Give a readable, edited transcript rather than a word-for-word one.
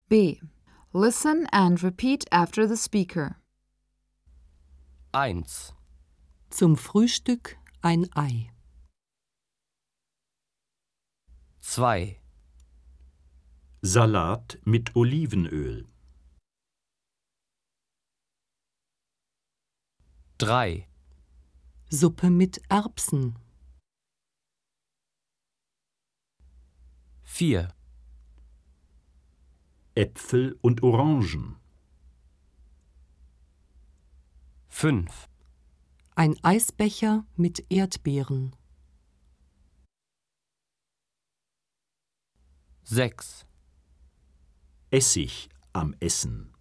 B. Listen and repeat after the speaker. 1. Zum Frühstück ein Ei. 2. Salat mit Olivenöl. 3. Suppe mit Erbsen. 4. Äpfel und Orangen. 5. Ein Eisbecher mit Erdbeeren. 6. Essig am Essen.